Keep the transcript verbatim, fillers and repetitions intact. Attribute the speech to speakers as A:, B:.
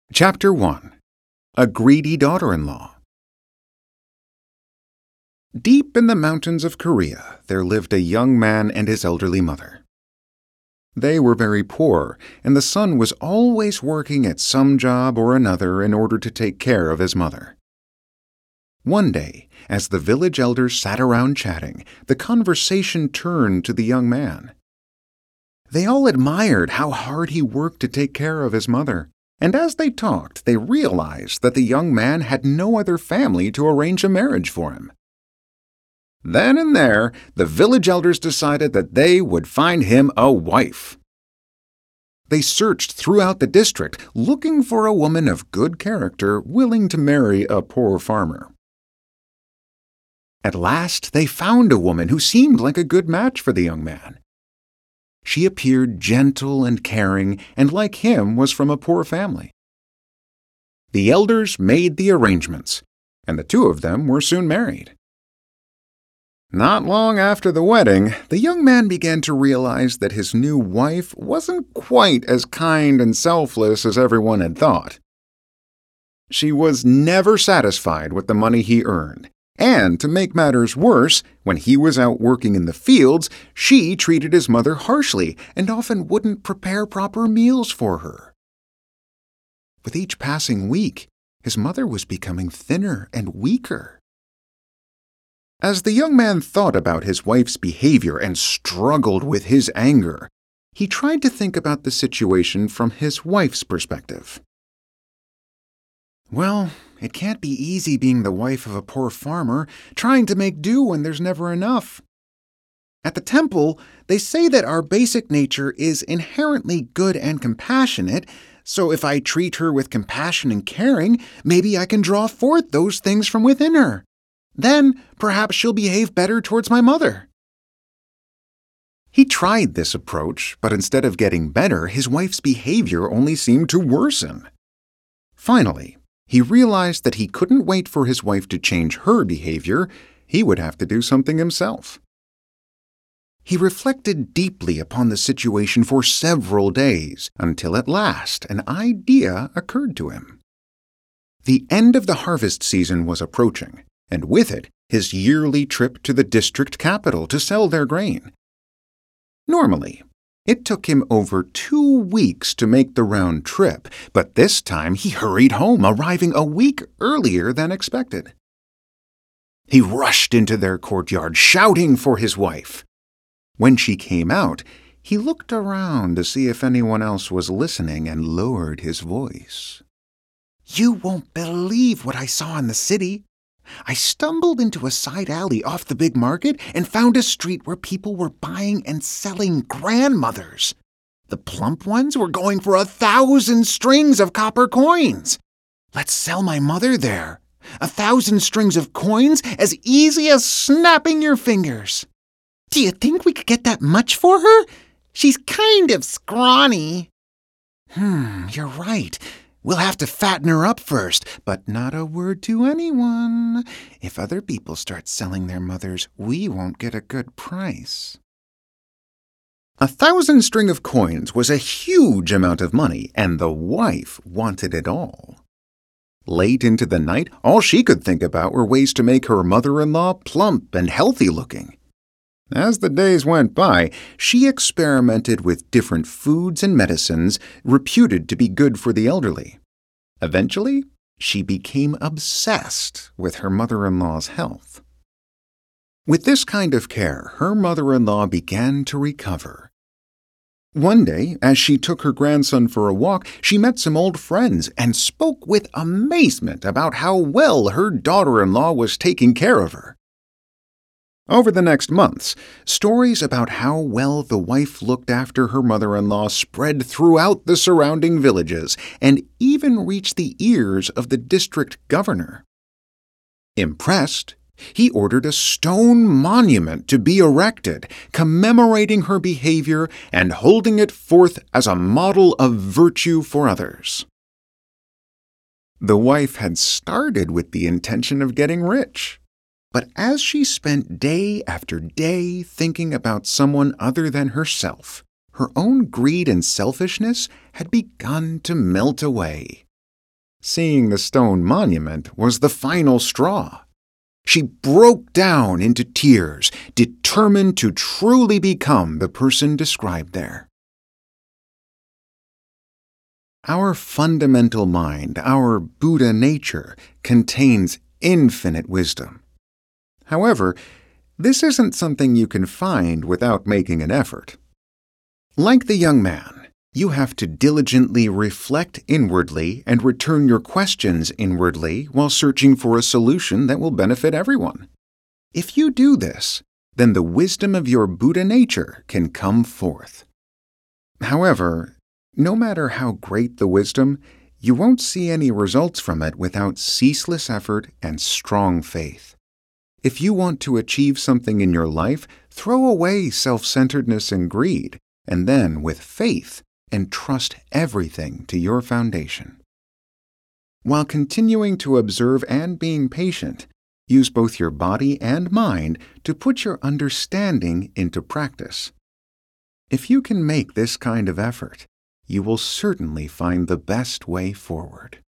A: Chapter one. A Greedy Daughter-in-Law. Deep in the mountains of Korea, there lived a young man and his elderly mother. They were very poor, and the son was always working at some job or another in order to take care of his mother. One day, as the village elders sat around chatting, the conversation turned to the young man. They all admired how hard he worked to take care of his mother. And as they talked, they realized that the young man had no other family to arrange a marriage for him. Then and there, the village elders decided that they would find him a wife. They searched throughout the district, looking for a woman of good character willing to marry a poor farmer. At last, they found a woman who seemed like a good match for the young man. She appeared gentle and caring, and like him was from a poor family. The elders made the arrangements, and the two of them were soon married. Not long after the wedding, the young man began to realize that his new wife wasn't quite as kind and selfless as everyone had thought. She was never satisfied with the money he earned. And to make matters worse, when he was out working in the fields, she treated his mother harshly and often wouldn't prepare proper meals for her. With each passing week, his mother was becoming thinner and weaker. As the young man thought about his wife's behavior and struggled with his anger, he tried to think about the situation from his wife's perspective. Well, it can't be easy being the wife of a poor farmer, trying to make do when there's never enough. At the temple, they say that our basic nature is inherently good and compassionate, so if I treat her with compassion and caring, maybe I can draw forth those things from within her. Then, perhaps she'll behave better towards my mother. He tried this approach, but instead of getting better, his wife's behavior only seemed to worsen. Finally, he realized that he couldn't wait for his wife to change her behavior. He would have to do something himself. He reflected deeply upon the situation for several days, until at last an idea occurred to him. The end of the harvest season was approaching, and with it, his yearly trip to the district capital to sell their grain. Normally, it took him over two weeks to make the round trip, but this time he hurried home, arriving a week earlier than expected. He rushed into their courtyard, shouting for his wife. When she came out, he looked around to see if anyone else was listening and lowered his voice. "You won't believe what I saw in the city. I stumbled into a side alley off the big market and found a street where people were buying and selling grandmothers. The plump ones were going for a thousand strings of copper coins. Let's sell my mother there. A thousand strings of coins as easy as snapping your fingers. Do you think we could get that much for her? She's kind of scrawny." "Hmm, you're right. We'll have to fatten her up first, but not a word to anyone. If other people start selling their mothers, we won't get a good price." A thousand string of coins was a huge amount of money, and the wife wanted it all. Late into the night, all she could think about were ways to make her mother-in-law plump and healthy-looking. As the days went by, she experimented with different foods and medicines reputed to be good for the elderly. Eventually, she became obsessed with her mother-in-law's health. With this kind of care, her mother-in-law began to recover. One day, as she took her grandson for a walk, she met some old friends and spoke with amazement about how well her daughter-in-law was taking care of her. Over the next months, stories about how well the wife looked after her mother-in-law spread throughout the surrounding villages and even reached the ears of the district governor. Impressed, he ordered a stone monument to be erected, commemorating her behavior and holding it forth as a model of virtue for others. The wife had started with the intention of getting rich. But as she spent day after day thinking about someone other than herself, her own greed and selfishness had begun to melt away. Seeing the stone monument was the final straw. She broke down into tears, determined to truly become the person described there. Our fundamental mind, our Buddha nature, contains infinite wisdom. However, this isn't something you can find without making an effort. Like the young man, you have to diligently reflect inwardly and return your questions inwardly while searching for a solution that will benefit everyone. If you do this, then the wisdom of your Buddha nature can come forth. However, no matter how great the wisdom, you won't see any results from it without ceaseless effort and strong faith. If you want to achieve something in your life, throw away self-centeredness and greed, and then, with faith, entrust everything to your foundation. While continuing to observe and being patient, use both your body and mind to put your understanding into practice. If you can make this kind of effort, you will certainly find the best way forward.